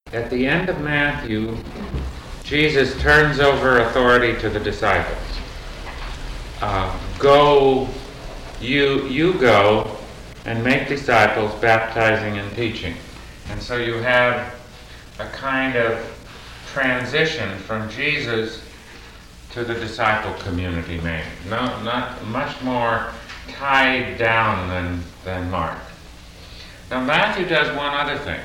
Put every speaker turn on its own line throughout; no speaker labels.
At the end of Matthew, Jesus turns over authority to the disciples. Go, you go and make disciples, baptizing and teaching. And so you have a kind of transition from Jesus to the disciple community made. Not much more tied down than Mark. Now Matthew does one other thing.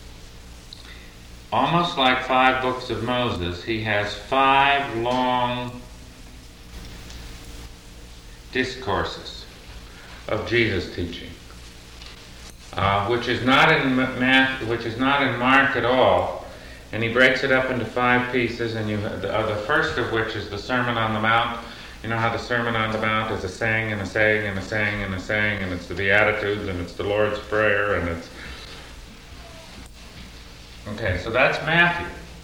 Almost like 5 books of Moses, he has 5 long discourses of Jesus' teaching, which is not in Mark at all. And he breaks it up into 5 pieces, and the first of which is the Sermon on the Mount. You know how the Sermon on the Mount is a saying and a saying and a saying and a saying, and it's the Beatitudes, and it's the Lord's Prayer, and it's... Okay, so that's Matthew.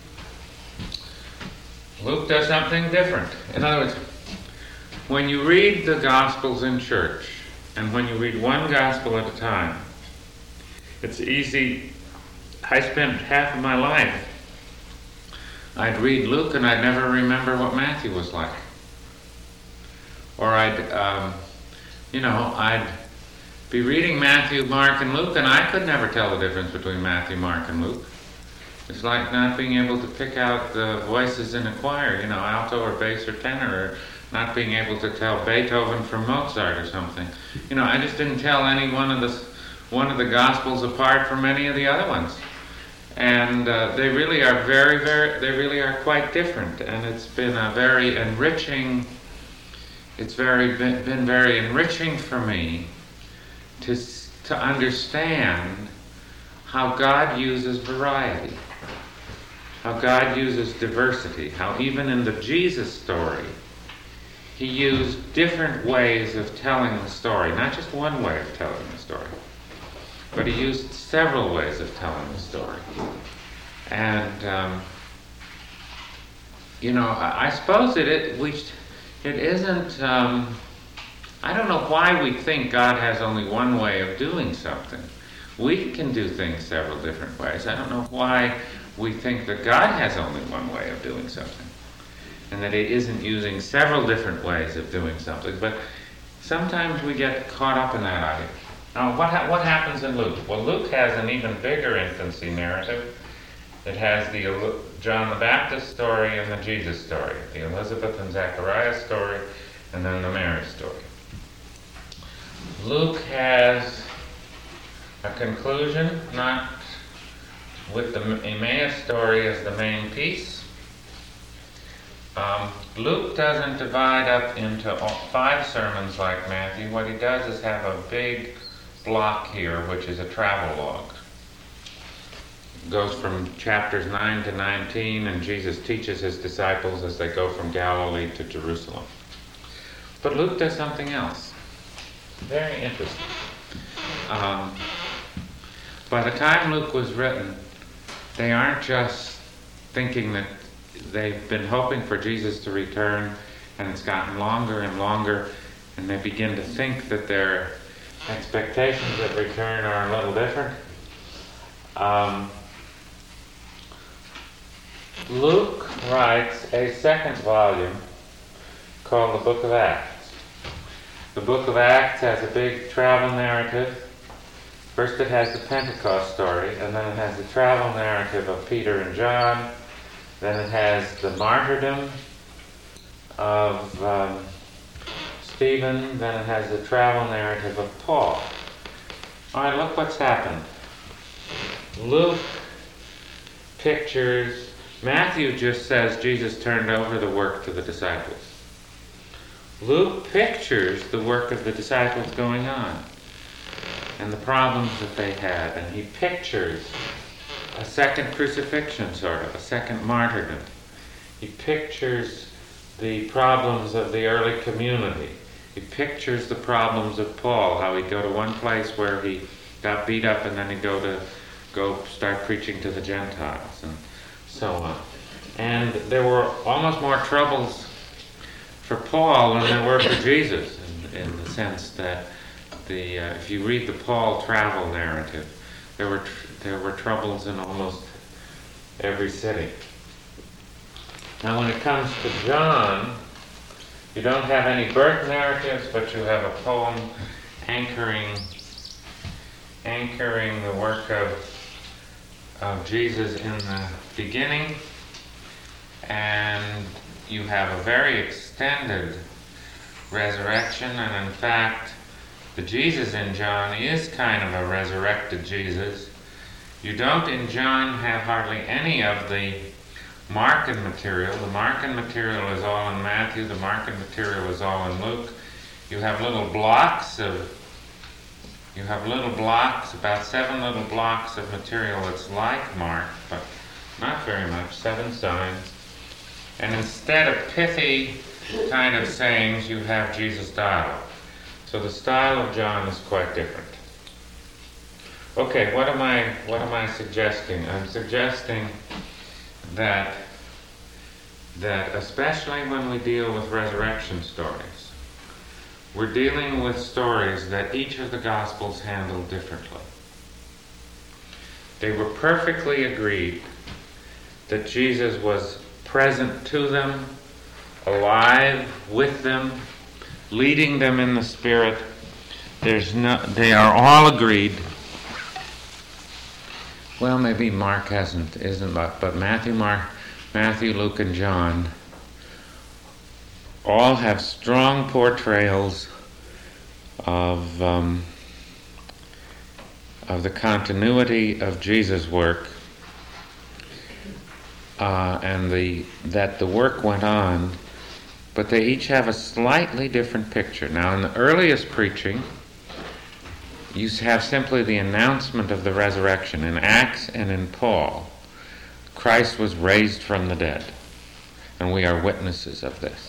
Luke does something different. In other words, when you read the Gospels in church, and when you read one Gospel at a time, it's easy. I spent half of my life, I'd read Luke and I'd never remember what Matthew was like. Or I'd be reading Matthew, Mark, and Luke, and I could never tell the difference between Matthew, Mark, and Luke. It's like not being able to pick out the voices in a choir, alto or bass or tenor, or not being able to tell Beethoven from Mozart or something. I just didn't tell any one of the Gospels apart from any of the other ones. And they really are quite different. And it's been a very enriching, been very enriching for me to understand how God uses variety, how God uses diversity, how even in the Jesus story, he used different ways of telling the story, not just one way of telling the story, but he used several ways of telling the story. And, I suppose it isn't, I don't know why we think God has only one way of doing something. We can do things several different ways. I don't know why we think that God has only one way of doing something, and that he isn't using several different ways of doing something. But sometimes we get caught up in that idea. Now, what happens in Luke? Well, Luke has an even bigger infancy narrative. It has the John the Baptist story and the Jesus story, the Elizabeth and Zachariah story, and then the Mary story. Luke has a conclusion, not with the Emmaus story as the main piece. Luke doesn't divide up into 5 sermons like Matthew. What he does is have a big block here, which is a travelogue. It goes from chapters 9 to 19, and Jesus teaches his disciples as they go from Galilee to Jerusalem. But Luke does something else. Very interesting. By the time Luke was written, they aren't just thinking that they've been hoping for Jesus to return, and it's gotten longer and longer, and they begin to think that their expectations of return are a little different. Luke writes a second volume called the Book of Acts. The Book of Acts has a big travel narrative. First it has the Pentecost story, and then it has the travel narrative of Peter and John. Then it has the martyrdom of Stephen. Then it has the travel narrative of Paul. All right, look what's happened. Luke pictures... Matthew just says Jesus turned over the work to the disciples. Luke pictures the work of the disciples going on and the problems that they had, and he pictures a second crucifixion, sort of, a second martyrdom. He pictures the problems of the early community. He pictures the problems of Paul, how he'd go to one place where he got beat up and then he'd go start preaching to the Gentiles, and so on. And there were almost more troubles for Paul than there were for Jesus, in the sense that if you read the Paul travel narrative, there were troubles in almost every city. Now when it comes to John, you don't have any birth narratives, but you have a poem anchoring the work of Jesus in the beginning, and you have a very extended resurrection, and in fact the Jesus in John is kind of a resurrected Jesus. You don't in John have hardly any of the Markan material. The Markan material is all in Matthew, the Markan material is all in Luke. You have little blocks, about 7 little blocks of material that's like Mark, but not very much, 7 signs. And instead of pithy kind of sayings, you have Jesus' dialogue. So the style of John is quite different. Okay, what am I suggesting? I'm suggesting that especially when we deal with resurrection stories, we're dealing with stories that each of the Gospels handle differently. They were perfectly agreed that Jesus was present to them, alive with them, leading them in the Spirit. They are all agreed. Well, maybe Mark isn't, but Matthew, Luke, and John all have strong portrayals of the continuity of Jesus' work, and that the work went on, but they each have a slightly different picture. Now, in the earliest preaching, you have simply the announcement of the resurrection. In Acts and in Paul, Christ was raised from the dead, and we are witnesses of this.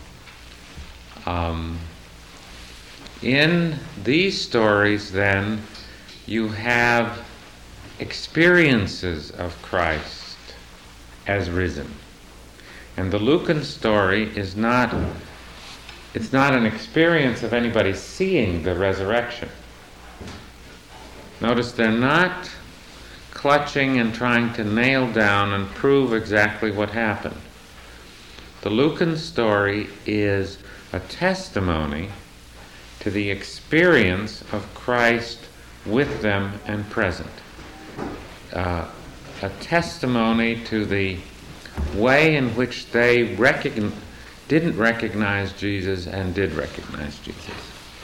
In these stories, then, you have experiences of Christ as risen. And the Lucan story is not an experience of anybody seeing the resurrection. Notice they're not clutching and trying to nail down and prove exactly what happened. The Lucan story is a testimony to the experience of Christ with them and present. A testimony to the way in which they didn't recognize Jesus and did recognize Jesus.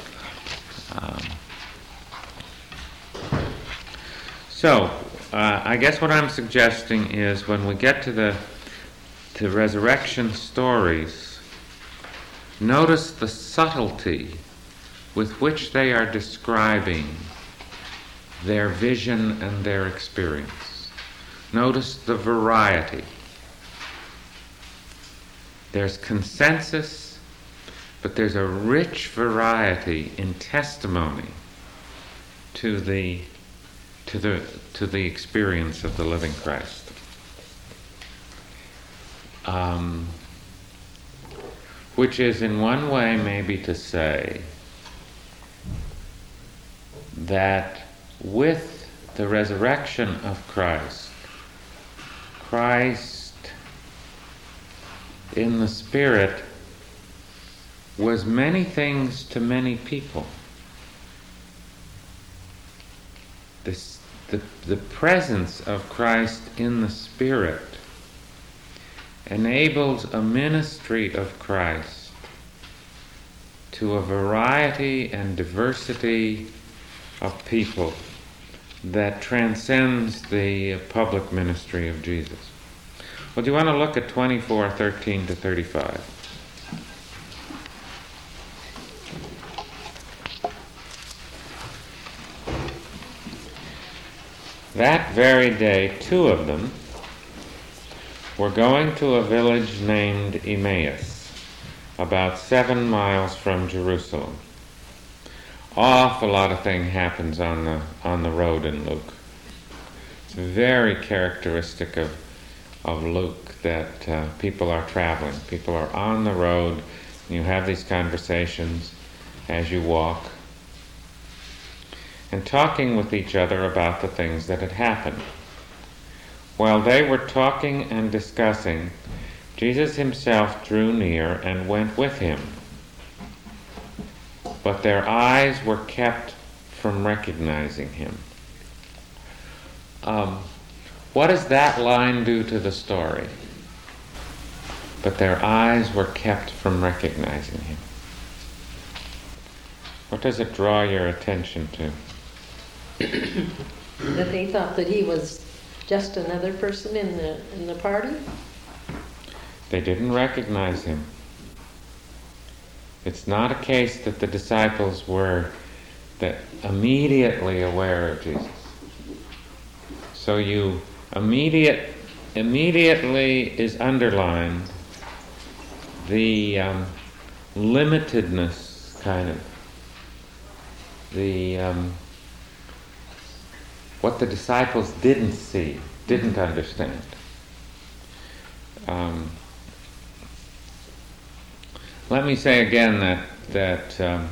I guess what I'm suggesting is when we get to resurrection stories, notice the subtlety with which they are describing their vision and their experience. Notice the variety. There's consensus, but there's a rich variety in testimony to the experience of the living Christ. Which is in one way maybe to say that with the resurrection of Christ in the Spirit was many things to many people. The presence of Christ in the Spirit enables a ministry of Christ to a variety and diversity of people that transcends the public ministry of Jesus. Well, do you want to look at 24:13 to 35? That very day, 2 of them were going to a village named Emmaus, about 7 miles from Jerusalem. Awful lot of thing happens on the road in Luke. It's very characteristic of Luke that people are traveling. People are on the road, and you have these conversations as you walk, and talking with each other about the things that had happened. While they were talking and discussing, Jesus himself drew near and went with him. But their eyes were kept from recognizing him. What does that line do to the story? But their eyes were kept from recognizing him. What does it draw your attention to?
That they thought that he was just another person in the party?
They didn't recognize him. It's not a case that the disciples were immediately aware of Jesus. So you immediately is underlined the limitedness, kind of, the what the disciples didn't see, didn't understand. Let me say again that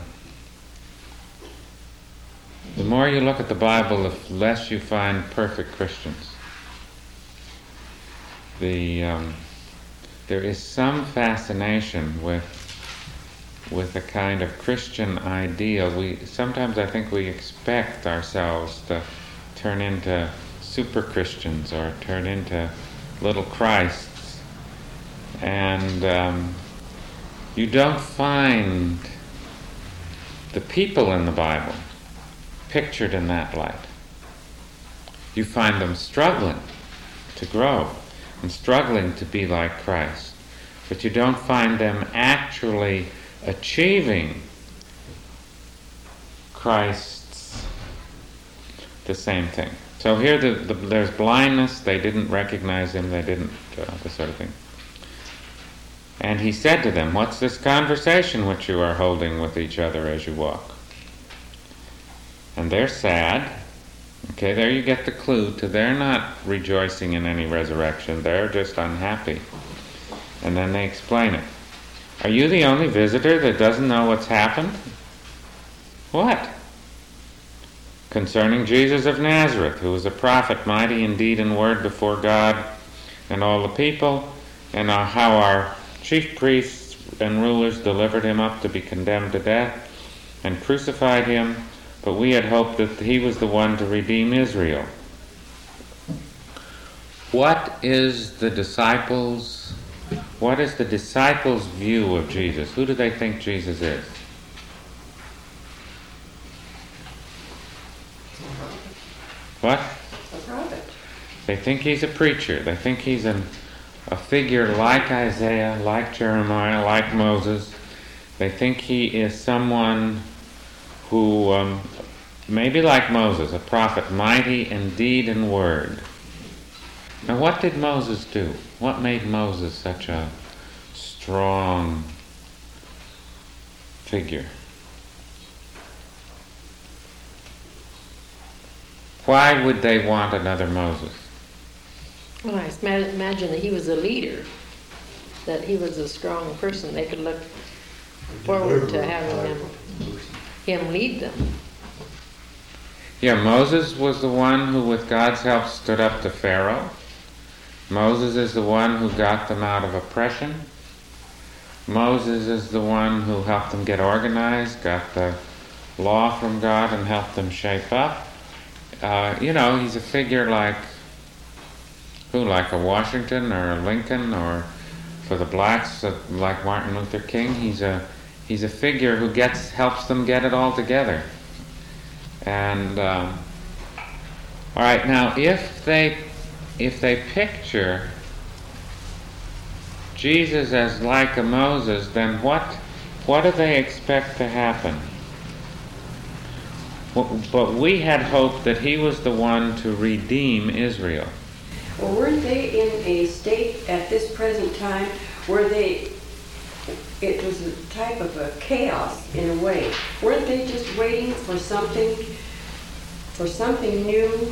the more you look at the Bible, the less you find perfect Christians. There is some fascination with a kind of Christian ideal. Sometimes I think we expect ourselves to turn into super Christians or turn into little Christs, and you don't find the people in the Bible pictured in that light. You find them struggling to grow and struggling to be like Christ, but you don't find them actually achieving Christ's the same thing. So here there's blindness, they didn't recognize him, they didn't, this sort of thing. And he said to them, "What's this conversation which you are holding with each other as you walk?" And they're sad. Okay, there you get the clue to they're not rejoicing in any resurrection, they're just unhappy. And then they explain it. "Are you the only visitor that doesn't know what's happened?" "What?" "Concerning Jesus of Nazareth, who was a prophet, mighty in deed and word before God and all the people, and how our chief priests and rulers delivered him up to be condemned to death and crucified him, but we had hoped that he was the one to redeem Israel." What is the disciples' view of Jesus? Who do they think Jesus is? What?
A prophet.
They think he's a preacher. They think he's a figure like Isaiah, like Jeremiah, like Moses. They think he is someone who, maybe like Moses, a prophet, mighty in deed and word. Now, what did Moses do? What made Moses such a strong figure? Why would they want another Moses?
Well, I imagine that he was a leader, that he was a strong person. They could look forward to having him lead them.
Yeah, Moses was the one who, with God's help, stood up to Pharaoh. Moses is the one who got them out of oppression. Moses is the one who helped them get organized, got the law from God and helped them shape up. He's a figure like a Washington or a Lincoln, or for the blacks, like Martin Luther King. He's a figure who helps them get it all together. And all right, now if they picture Jesus as like a Moses, then what do they expect to happen? But we had hoped that he was the one to redeem Israel.
Well, weren't they in a state at this present time where it was a type of a chaos in a way? Weren't they just waiting for something new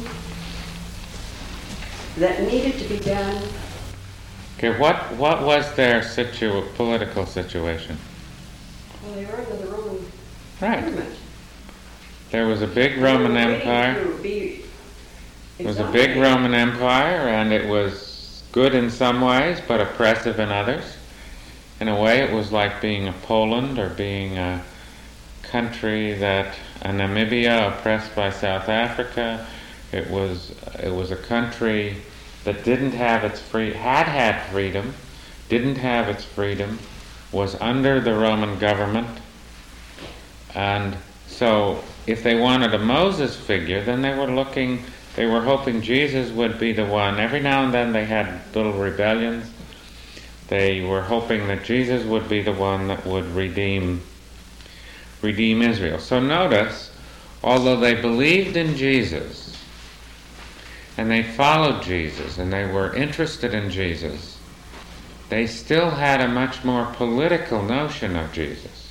that needed to be done?
Okay, what was their political situation?
Well, they were under the Roman
Right.
government.
There was a big Roman Empire.
To be
It was a big Roman Empire, and it was good in some ways, but oppressive in others. In a way, it was like being a Poland or being a country a Namibia oppressed by South Africa. It was a country that didn't have its had freedom, didn't have its freedom, was under the Roman government, and so if they wanted a Moses figure, then they were hoping Jesus would be the one. Every now and then they had little rebellions. They were hoping that Jesus would be the one that would redeem Israel. So notice, although they believed in Jesus, and they followed Jesus, and they were interested in Jesus, they still had a much more political notion of Jesus.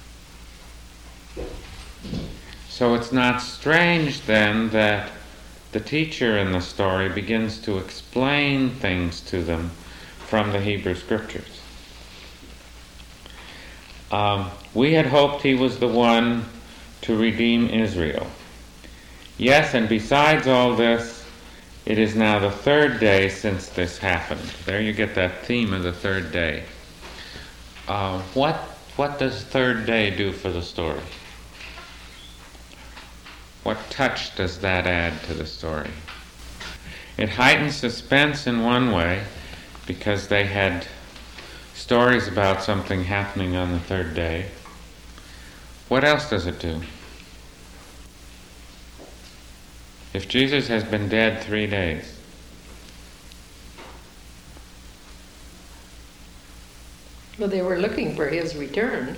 So it's not strange then that the teacher in the story begins to explain things to them from the Hebrew Scriptures. We had hoped he was the one to redeem Israel. Yes, and besides all this, it is now the third day since this happened. There you get that theme of the third day. What does third day do for the story? What touch does that add to the story? It heightens suspense in one way, because they had stories about something happening on the third day. What else does it do? If Jesus has been dead 3 days,
Well, they were looking for his return.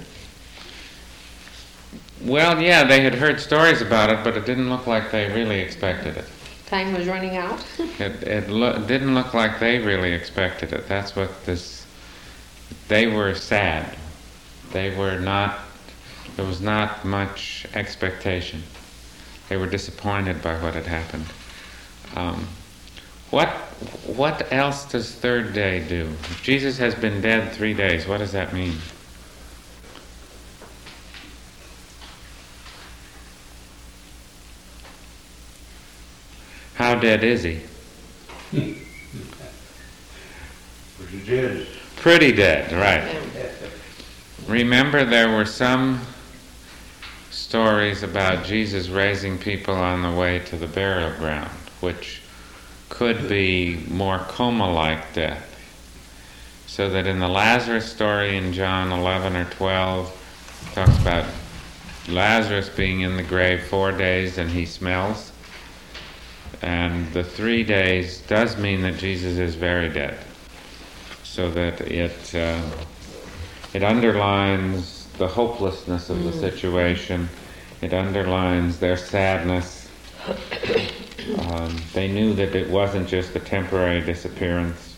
well, yeah, they had heard stories about it, but it didn't look like they really expected it.
Time was running out.
It didn't look like they really expected it. That's what they were sad. There was not much expectation. They were disappointed by what had happened. What else does third day do? If Jesus has been dead 3 days, what does that mean? How dead is he?
Pretty dead.
Pretty dead, right.
Yeah.
Remember, there were some stories about Jesus raising people on the way to the burial ground, which could be more coma-like death. So that in the Lazarus story in John 11 or 12, it talks about Lazarus being in the grave 4 days and he smells. And the 3 days does mean that Jesus is very dead. So that it underlines the hopelessness of the situation. It underlines their sadness. They knew that it wasn't just a temporary disappearance.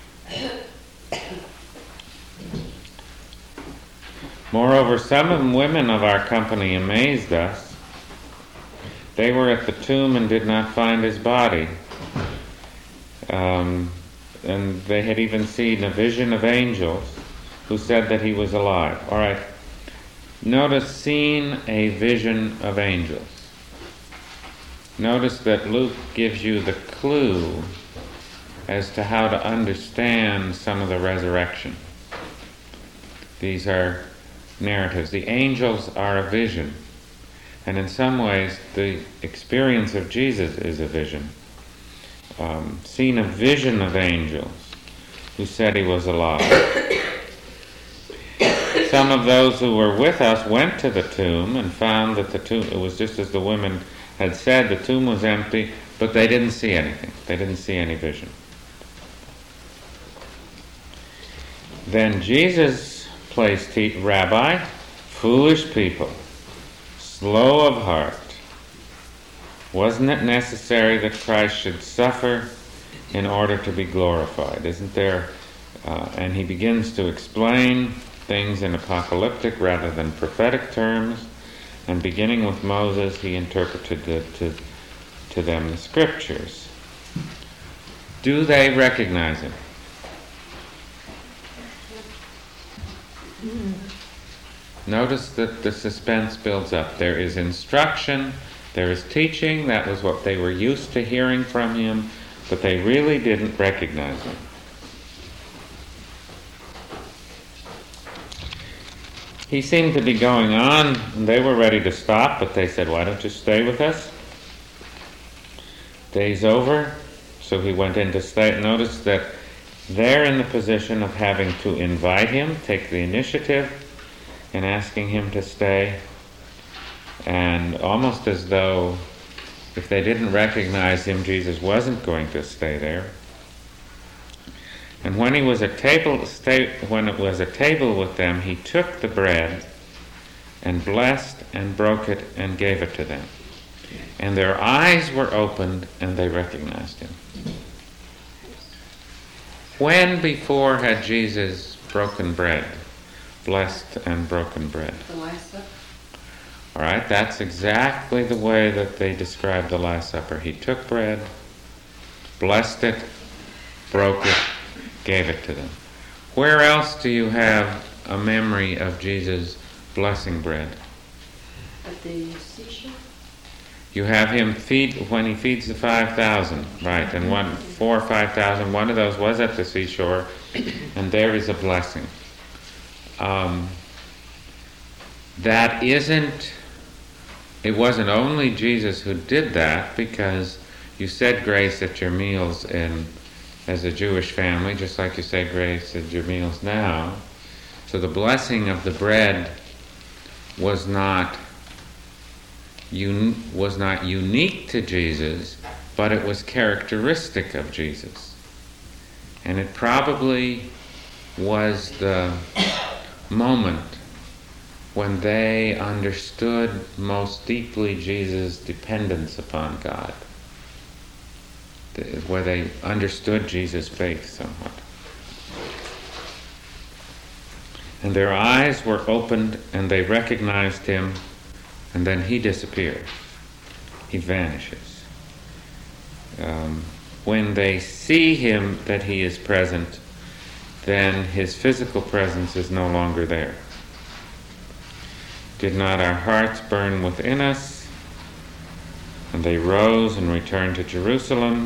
Moreover, some women of our company amazed us. They were at the tomb and did not find his body. And they had even seen a vision of angels who said that he was alive. All right. Notice, seen a vision of angels. Notice that Luke gives you the clue as to how to understand some of the resurrection. These are narratives. The angels are a vision. And in some ways, the experience of Jesus is a vision. Seen a vision of angels who said he was alive. Some of those who were with us went to the tomb and found that the tomb, it was just as the women had said, the tomb was empty, but they didn't see anything. They didn't see any vision. Then Jesus placed Rabbi, foolish people, slow of heart. Wasn't it necessary that Christ should suffer in order to be glorified? Isn't there? And he begins to explain things in apocalyptic rather than prophetic terms. And beginning with Moses, he interpreted to them the scriptures. Do they recognize him? Notice that the suspense builds up. There is instruction There is teaching, that was what they were used to hearing from him, but they really didn't recognize him. He seemed to be going on, and they were ready to stop, but they said, "Why don't you stay with us? Day's over." So he went in to stay. Notice that they're in the position of having to invite him, take the initiative, and asking him to stay. And almost as though if they didn't recognize him, Jesus wasn't going to stay there. And when it was at table with them, he took the bread and blessed and broke it and gave it to them. And their eyes were opened and they recognized him. When before had Jesus broken bread, blessed and broken bread?
The Last Supper.
All right, that's exactly the way that they described the Last Supper. He took bread, blessed it, broke it, gave it to them. Where else do you have a memory of Jesus blessing bread?
At the seashore?
You have him when he feeds the 5,000, right? And 4 or 5,000, one of those was at the seashore, and there is a blessing. It wasn't only Jesus who did that, because you said grace at your meals as a Jewish family, just like you say grace at your meals now. So the blessing of the bread was not unique to Jesus, but it was characteristic of Jesus. And it probably was the moment when they understood most deeply Jesus' dependence upon God, where they understood Jesus' faith somewhat. And their eyes were opened and they recognized him, and then he disappears. He vanishes. When they see him that he is present, then his physical presence is no longer there. Did not our hearts burn within us? And they rose and returned to Jerusalem.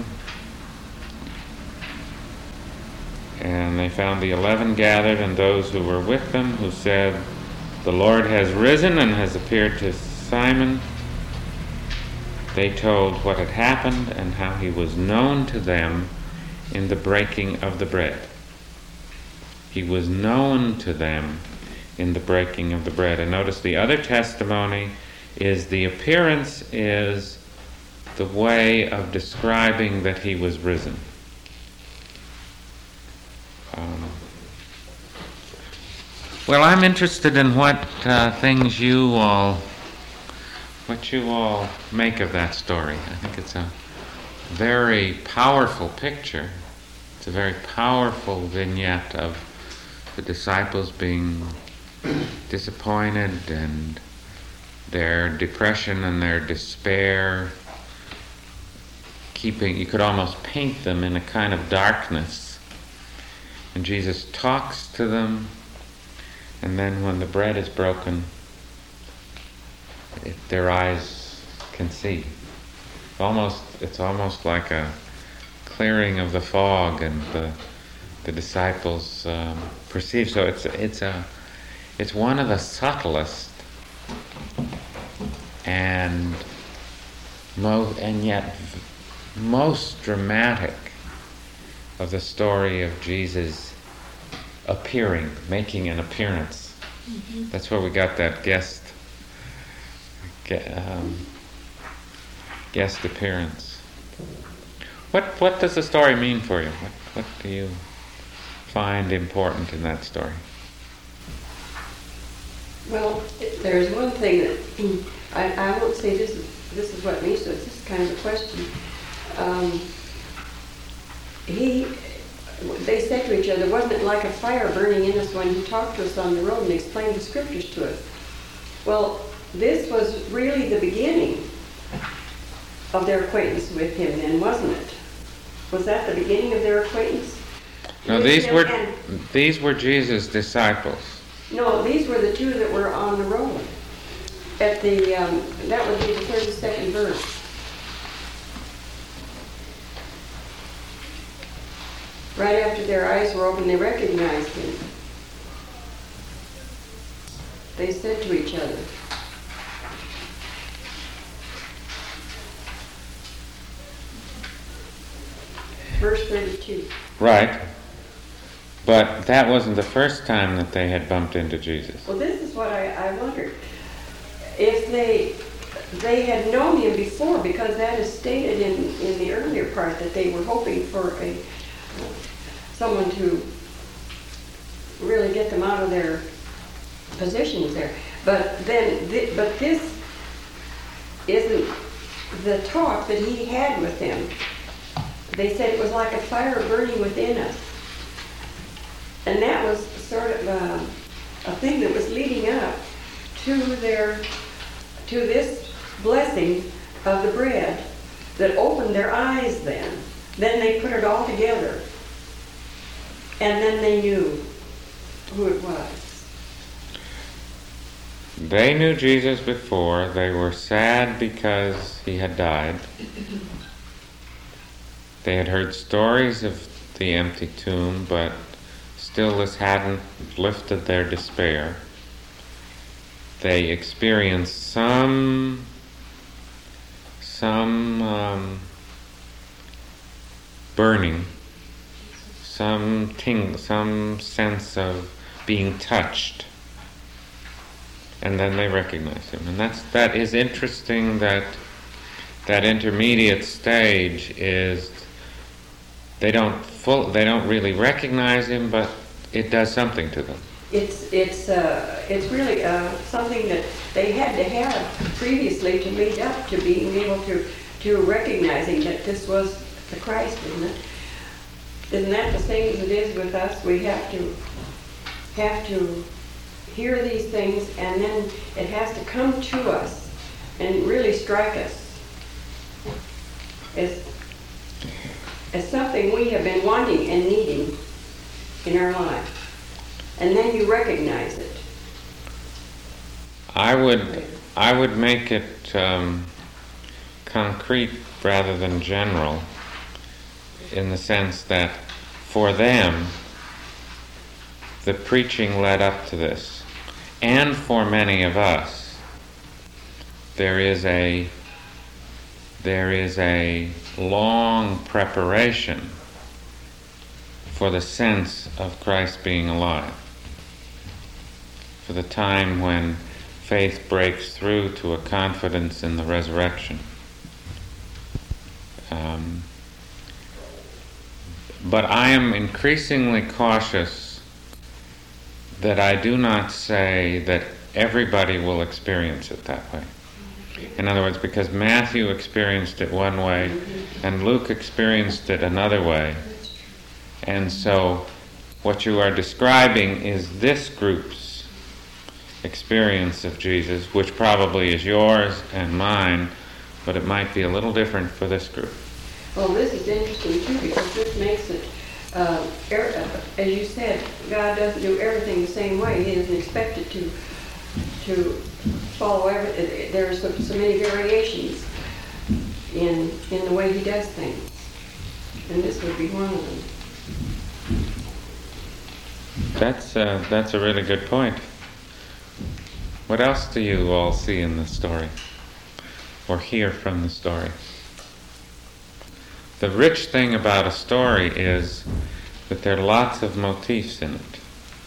And they found the 11 gathered and those who were with them, who said, "The Lord has risen and has appeared to Simon." They told what had happened and how he was known to them in the breaking of the bread. He was known to them in the breaking of the bread. And notice the other testimony is the appearance is the way of describing that he was risen. Well, I'm interested in what things you all make of that story. I think it's a very powerful picture. It's a very powerful vignette of the disciples being disappointed and their depression and their despair, you could almost paint them in a kind of darkness. And Jesus talks to them, and then when the bread is broken, their eyes can see. It's almost like a clearing of the fog, and the disciples perceive. So it's one of the subtlest and yet most dramatic of the story of Jesus appearing, making an appearance. Mm-hmm. That's where we got that guest appearance. What does the story mean for you? What do you find important in that story?
Well, there's one thing that I won't say this is what it means, so it's just kind of a question. They said to each other, wasn't it like a fire burning in us when he talked to us on the road and explained the scriptures to us? Well, this was really the beginning of their acquaintance with him then, wasn't it? Was that the beginning of their acquaintance?
No, these were Jesus' disciples.
No, these were the two that were on the road. at the, that would be the 32nd verse. Right after their eyes were open, they recognized him. They said to each other, verse 32.
Right. But that wasn't the first time that they had bumped into Jesus.
Well, this is what I wondered. If they had known him before, because that is stated in the earlier part that they were hoping for someone to really get them out of their positions there. But then, but this isn't the talk that he had with them. They said it was like a fire burning within us. And that was sort of a thing that was leading up to this blessing of the bread that opened their eyes then. Then they put it all together. And then they knew who it was.
They knew Jesus before. They were sad because he had died. They had heard stories of the empty tomb, but still this hadn't lifted their despair. They experienced some burning, some sense of being touched, and then they recognized him. And that is interesting. That intermediate stage is they don't really recognize him, but it does something to them.
It's really something that they had to have previously to lead up to being able to recognizing that this was the Christ, isn't it? Isn't that the same as it is with us? We have to hear these things, and then it has to come to us and really strike us as something we have been wanting and needing in our life. And then you recognize it.
I would make it concrete rather than general, in the sense that for them, the preaching led up to this. And for many of us, there is a long preparation for the sense of Christ being alive, for the time when faith breaks through to a confidence in the resurrection. But I am increasingly cautious that I do not say that everybody will experience it that way. In other words, because Matthew experienced it one way and Luke experienced it another way. And so what you are describing is this group's experience of Jesus, which probably is yours and mine, but it might be a little different for this group.
Well, this is interesting too, because this makes it, as you said, God doesn't do everything the same way. He isn't expected to follow everything. There are so many variations in the way he does things, and this would be one of them.
That's a really good point. What else do you all see in the story, or hear from the story? The rich thing about a story is that there are lots of motifs in it,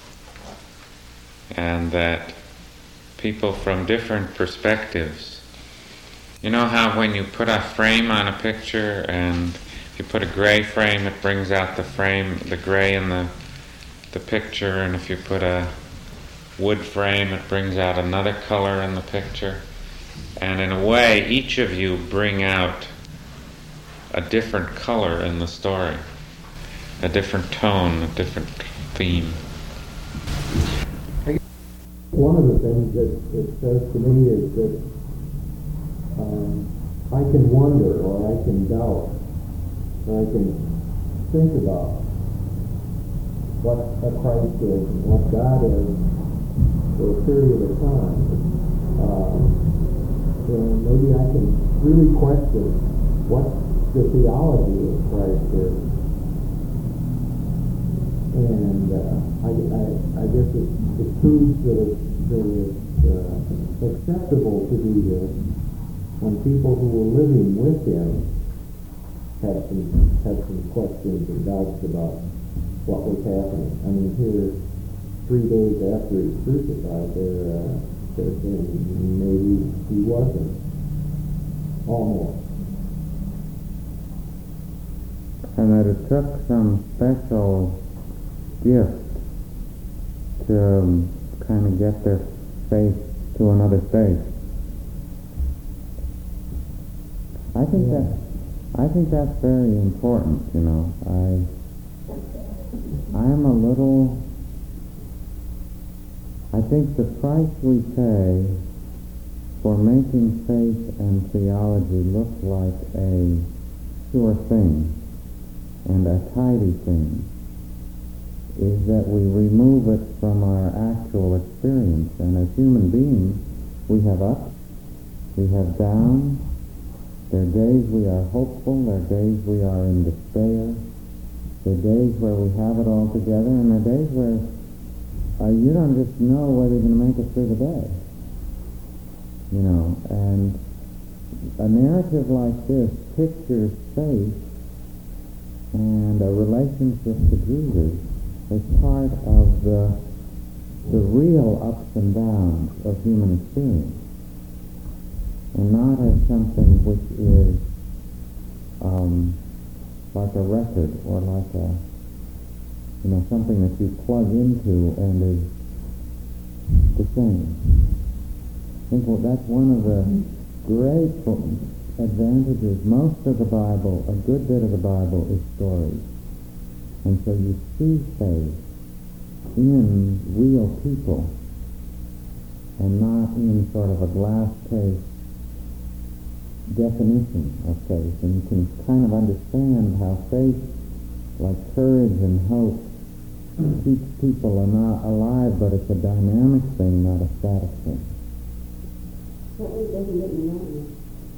and that people from different perspectives. You know how when you put a frame on a picture, and if you put a gray frame, it brings out the gray in the picture, and if you put a wood frame, it brings out another color in the picture. And in a way, each of you bring out a different color in the story, a different tone, a different theme.
One of the things that it says to me is that I can wonder, or I can doubt, or I can think about what a Christ is and what God is for a period of time. maybe I can really question what the theology of Christ is. And I guess it proves that it's acceptable to do this when people who were living with him had some questions and doubts about what was happening. I mean, here, 3 days after he was crucified, they're saying maybe he wasn't. Almost.
And that it took some special gift to kind of get their faith to another stage. I think that's very important, you know. I think the price we pay for making faith and theology look like a sure thing and a tidy thing is that we remove it from our actual experience. And as human beings, we have ups, we have downs. There are days we are hopeful, there are days we are in despair, there are days where we have it all together, and there are days where you don't just know whether you're going to make it through the day. You know, and a narrative like this pictures faith and a relationship to Jesus as part of the real ups and downs of human experience, and not as something which is like a record or like something that you plug into and is the same. I think that's one of the great advantages. Most of the Bible, a good bit of the Bible, is stories. And so you see faith in real people and not in sort of a glass case definition of faith. And you can kind of understand how faith, like courage and hope, keeps people alive, but it's a dynamic thing, not a static thing.
That way it doesn't get monotonous.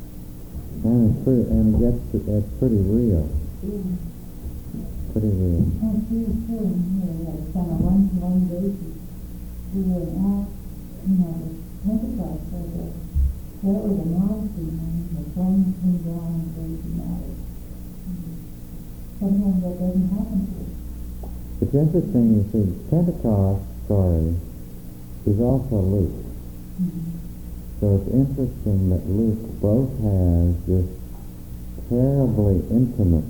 And it's pretty real.
Yeah.
Pretty real.
And she was saying here that it's on a one-to-one basis. We were asked, Pentecost that was a monster, the sun came down and things matter. Sometimes that doesn't happen to us.
It's interesting, you see, Pentecost story is also Luke.
Mm-hmm.
So it's interesting that Luke both has this terribly intimate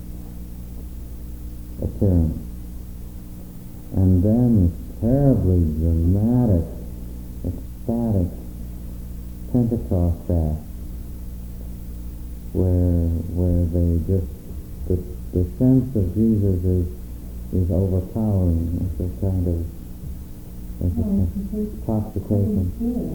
appearance and then this terribly dramatic, ecstatic Pentecost act where they just the sense of Jesus is overpowering. It's a kind of intoxication.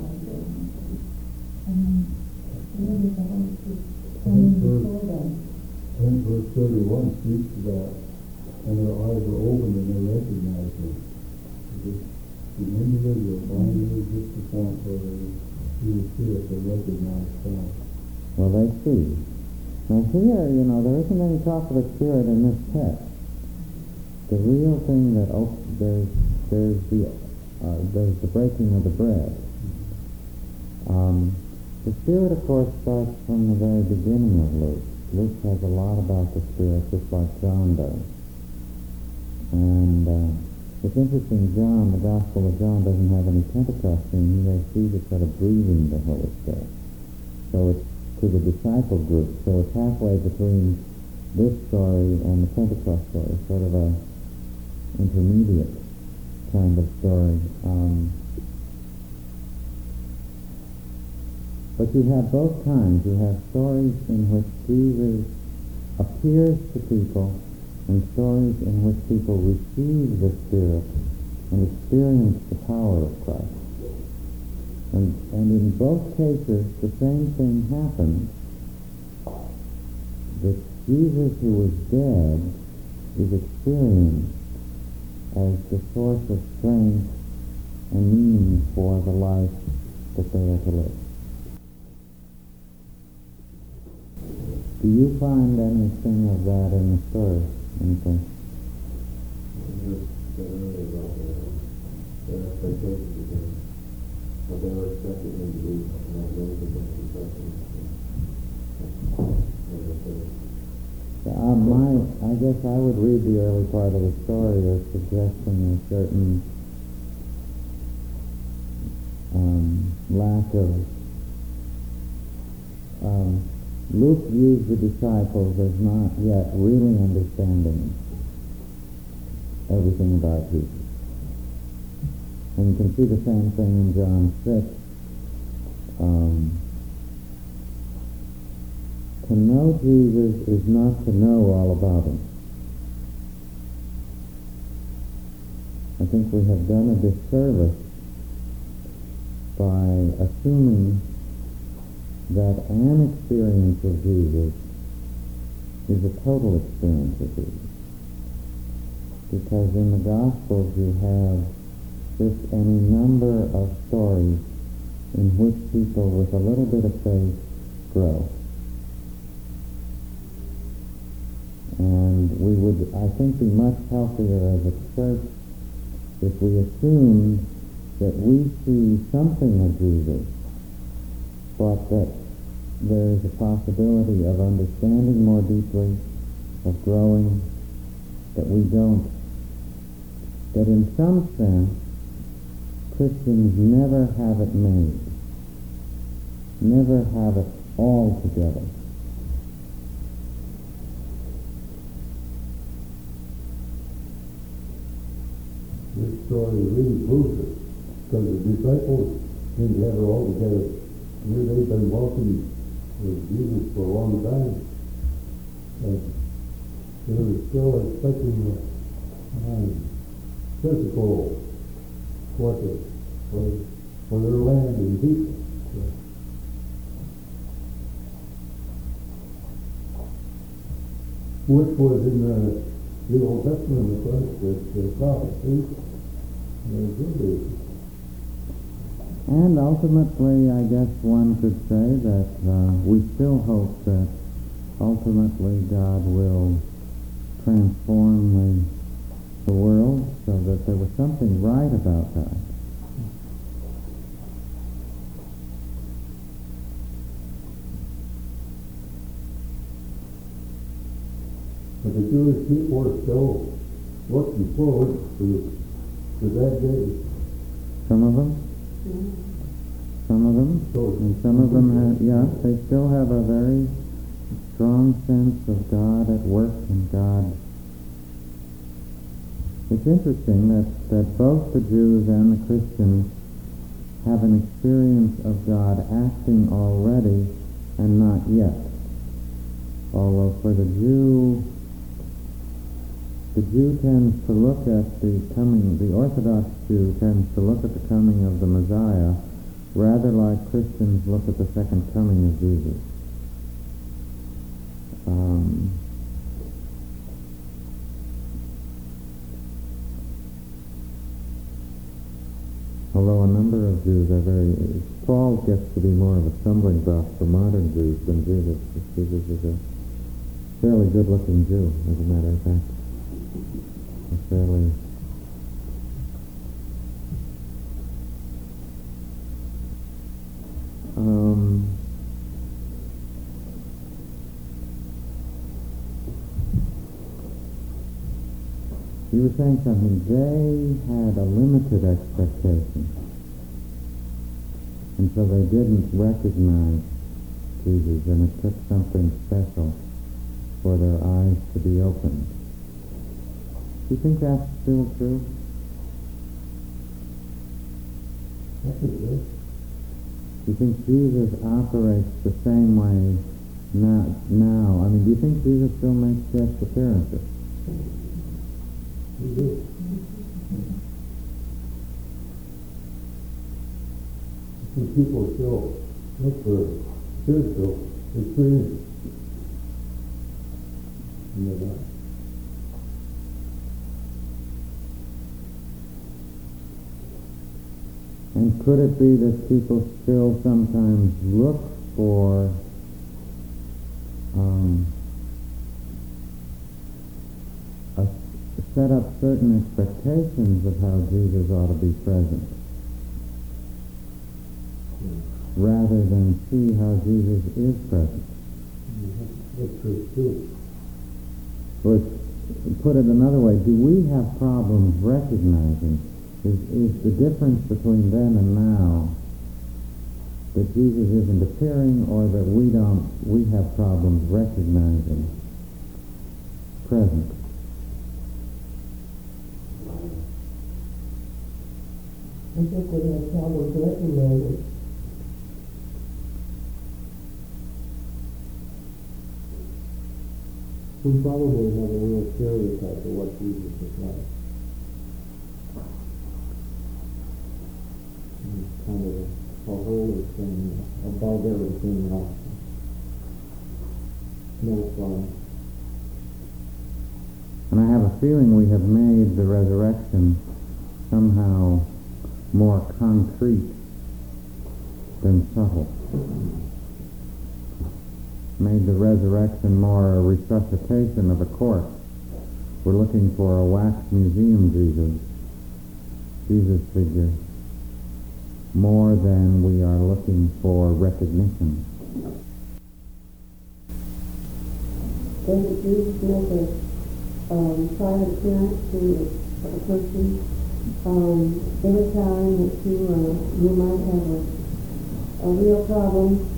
And verse 31 speaks to that, and their eyes were opened and they recognized him. The individual finally gets to the point where they see it, they recognize him.
Well, they see. Now here, there isn't any talk of the Spirit in this text. The real thing that there's the breaking of the bread. The Spirit, of course, starts from the very beginning of Luke. Luke has a lot about the Spirit, just like John does. And it's interesting, the Gospel of John doesn't have any Pentecost scene. He has Jesus sort of breathing the Holy Spirit. So it's to the disciple group. So it's halfway between this story and the Pentecost story, sort of a intermediate kind of story. But you have both kinds. You have stories in which Jesus appears to people and stories in which people receive the Spirit and experience the power of Christ. And in both cases, the same thing happens. That Jesus who was dead is experienced as the source of strength and meaning for the life
that they are to live. Do you find anything of that in the story? Anything?
Their expectations of him, what they were expecting him to be, and that really began to question
I guess I would read the early part of the story as suggesting a certain lack of Luke views the disciples as not yet really understanding everything about Jesus. And you can see the same thing in John 6. To know Jesus is not to know all about him. I think we have done a disservice by assuming that an experience of Jesus is a total experience of Jesus. Because in the Gospels you have just any number of stories in which people with a little bit of faith grow. And we would, I think, be much healthier as a church if we assumed that we see something of Jesus, but that there is a possibility of understanding more deeply, of growing, that we don't. That in some sense, Christians never have it made, never have it all together.
This story really proves it, because the disciples didn't have it all together. Here they've been walking with Jesus for a long time, and they were still expecting physical fortune for their land and people. Which was in the Old Testament, of course, the prophecy.
And ultimately, I guess one could say that we still hope that ultimately God will transform the world so that there was something right about that.
But the Jewish people are still looking forward to that day.
Some of them? Some of them? And some of them have, yes, they still have a very strong sense of God at work and God. It's interesting that both the Jews and the Christians have an experience of God acting already and not yet. Although for the Jew tends to look at the Orthodox Jew tends to look at the coming of the Messiah rather like Christians look at the second coming of Jesus. Although a number of Jews are Paul gets to be more of a stumbling block for modern Jews than Jesus. Jesus is a fairly good-looking Jew, as a matter of fact. A fairly... You were saying something. They had a limited expectation. And so they didn't recognize Jesus, and it took something special for their eyes to be opened. Do you think that's still true? Do you think Jesus operates the same way now? I mean, do you think Jesus still makes guest appearances?
He did. And people still look for spiritual experience in their life.
And could it be that people still sometimes look for set up certain expectations of how Jesus ought to be present, rather than see how Jesus is present?
That's true too.
Or put it another way, do we have problems recognizing, is the difference between then and now that Jesus isn't appearing, or that we have problems recognizing presence?
I think we have problems recognizing.
We probably have a real stereotype of what Jesus is like. It's kind of a holy thing, above everything else. No fun. And I have a feeling we have made the resurrection somehow more concrete than subtle. Made the resurrection more a resuscitation of a corpse. We're looking for a wax museum Jesus figure, more than we are looking for recognition.
Did Jesus make a private appearance to a person? Every time that you might have a real problem,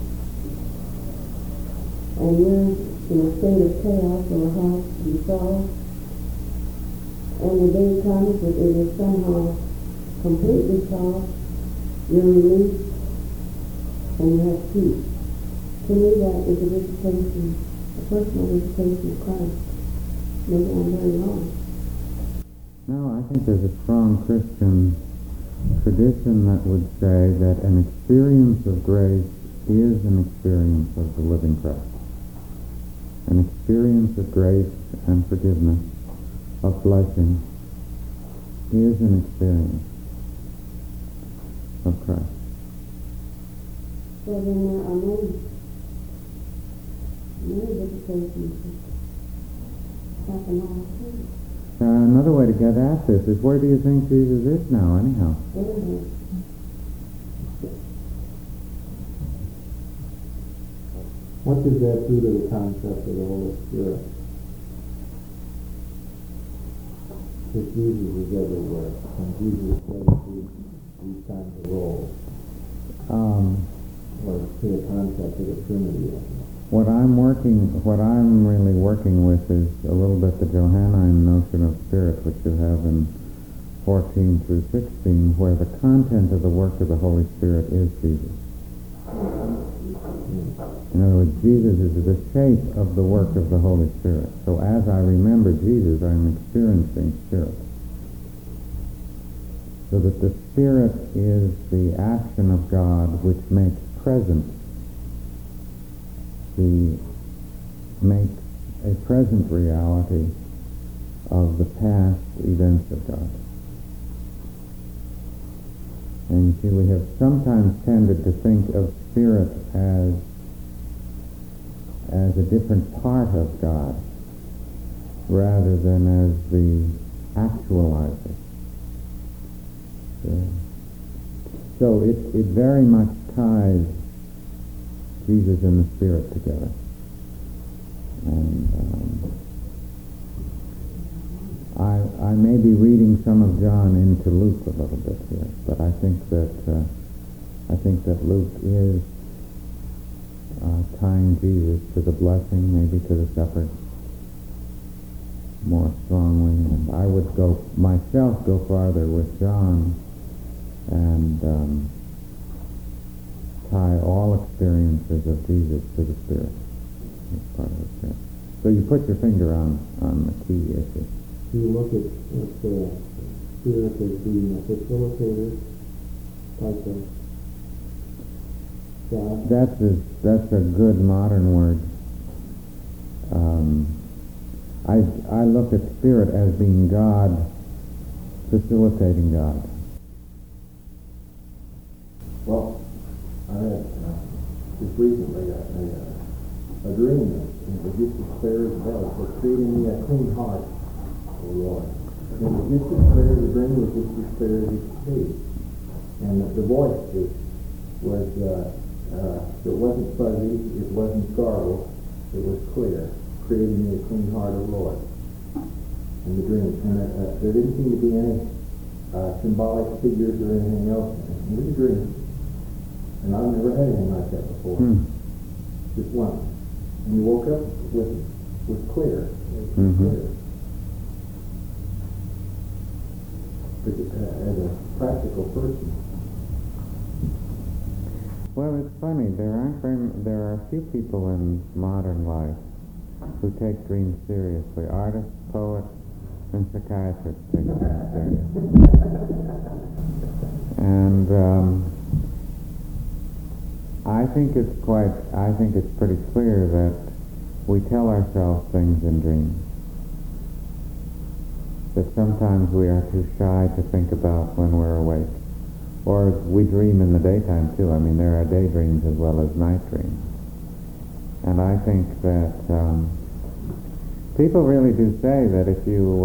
and you're in a state of chaos or has to be solved, and the day comes that it is somehow completely solved, you're released, and you have peace. To me, that is a visitation, a personal visitation of Christ. Maybe I'm very wrong.
No, I think there's a strong Christian tradition that would say that an experience of grace is an experience of the living Christ. An experience of grace and forgiveness, of blessing, is an experience of Christ.
So then there are many visitations that happen all the time.
Another way to get at this is, where do you think Jesus is now, anyhow?
What does that do to the concept of the Holy Spirit? That Jesus is everywhere, and Jesus plays these kinds of roles. Or say a concept of the Trinity.
What I'm really working with is a little bit the Johannine notion of spirit, which you have in 14 through 16, where the content of the work of the Holy Spirit is Jesus. In other words, Jesus is the shape of the work of the Holy Spirit. So as I remember Jesus, I'm experiencing Spirit. So that the Spirit is the action of God which makes present, makes a present reality of the past events of God. And you see, we have sometimes tended to think of Spirit as a different part of God, rather than as the actualizer. So it very much ties Jesus and the Spirit together. And I may be reading some of John into Luke a little bit here, but I think that Luke is tying Jesus to the blessing, maybe to the supper, more strongly. And I would go farther with John and tie all experiences of Jesus to the Spirit. That's part of the Spirit. So you put your finger on the key issue.
You look at the Spirit as being a facilitator type of God.
That's a good modern word. I look at Spirit as being God facilitating God. Well, I had just recently a dream, and it was just as clear as a bell. It was creating me a clean heart, oh Lord. And it was just as clear, the dream was just as clear as it could be. And the voice was it wasn't fuzzy, it wasn't garbled, it was clear, creating me a clean heart, oh Lord. In the dream. And there didn't seem to be any symbolic figures or anything else. It was a dream. And I've never had anything like that before. Just once. And you woke up with clear. It was clear. As a practical person.
Well, it's funny. There are a few people in modern life who take dreams seriously. Artists, poets, and psychiatrists take dreams seriously. And I think it's pretty clear that we tell ourselves things in dreams. That sometimes we are too shy to think about when we're awake. Or we dream in the daytime too. I mean, there are daydreams as well as night dreams. And I think that people really do say that if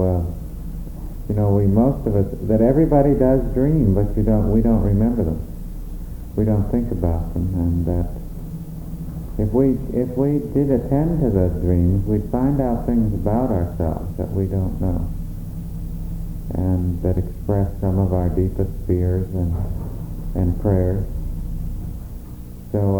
most of us, that everybody does dream, but we don't remember them. We don't think about them, and that if we did attend to those dreams, we'd find out things about ourselves that we don't know, and that express some of our deepest fears and prayers. So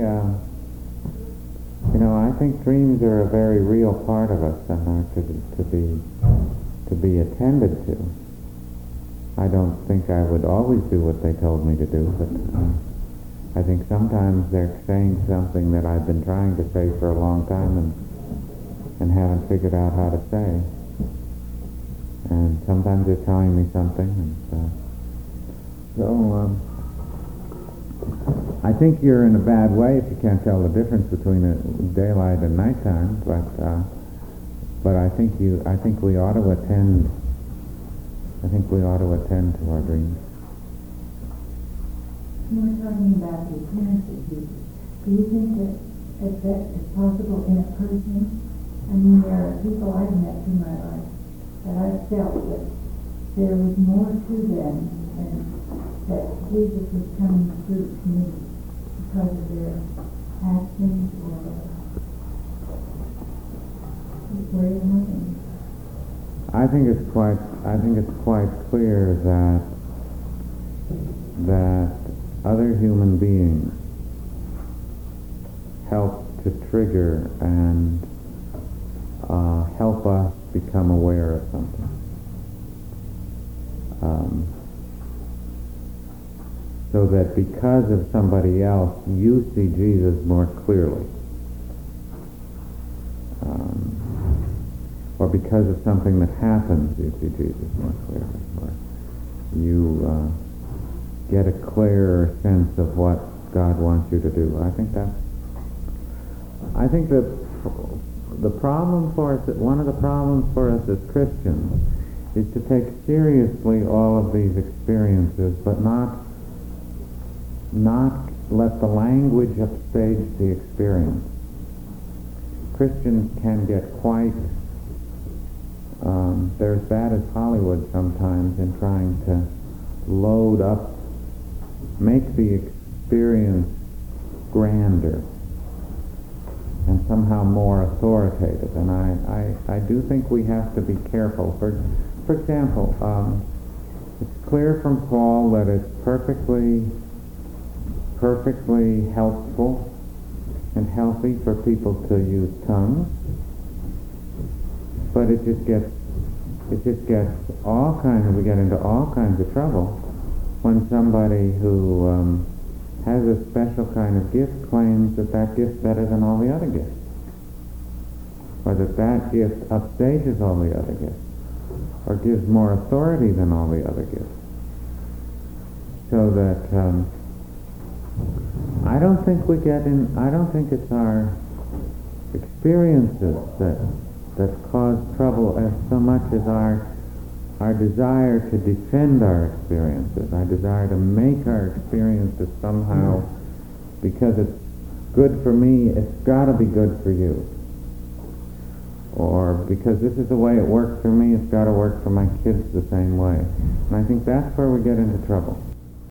I think dreams are a very real part of us and are to be attended to. I don't think I would always do what they told me to do, but I think sometimes they're saying something that I've been trying to say for a long time and haven't figured out how to say. And sometimes they're telling me something, and I think you're in a bad way if you can't tell the difference between daylight and nighttime. But I think we ought to attend. I think we ought to attend to our dreams.
You were talking about the appearance of Jesus. Do you think that is possible in a person? I mean, there are people I've met in my life that I felt that there was more to them and that Jesus was coming through to me because of their actions or way of living.
I think it's quite clear that other human beings help to trigger and help us become aware of something. So that because of somebody else, you see Jesus more clearly. Or because of something that happens, you see Jesus more clearly. Or you get a clearer sense of what God wants you to do. I think that the problem for us, one of the problems for us as Christians, is to take seriously all of these experiences, but not let the language upstage the experience. Christians can get quite, they're as bad as Hollywood sometimes in trying to load up, make the experience grander and somehow more authoritative. And I do think we have to be careful. For example, it's clear from Paul that it's perfectly helpful and healthy for people to use tongues, but it just gets we get into all kinds of trouble when somebody who has a special kind of gift claims that gift's better than all the other gifts, or that gift upstages all the other gifts, or gives more authority than all the other gifts. So that I don't think it's our experiences that cause trouble as so much as our our desire to defend our experiences, our desire to make our experiences somehow, because it's good for me, it's got to be good for you. Or because this is the way it works for me, it's got to work for my kids the same way. And I think that's where we get into trouble.